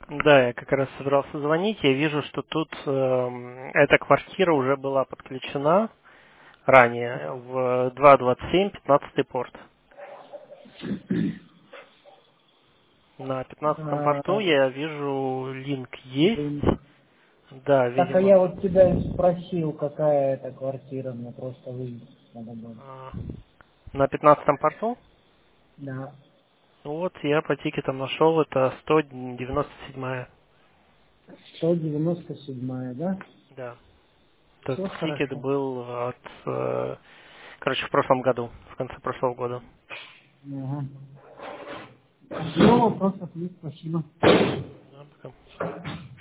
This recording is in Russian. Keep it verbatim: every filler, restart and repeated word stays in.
Да, я как раз собирался звонить. Я вижу, что тут эм, эта квартира уже была подключена ранее в два двадцать семь, пятнадцатый порт. На пятнадцатом порту А, я вижу линк есть. блин. Да, Так, а видимо, я вот тебя и спросил, какая это квартира, мне просто выяснить надо было. а, на пятнадцатом порту. Да, Ну вот я по тикетам нашел, это сто девяносто седьмая. сто девяносто седьмая, да? Да. Этот Все тикет хорошо. был от, э, короче, в прошлом году, в конце прошлого года. Ага. Все, вопросов нет, спасибо. Да, пока.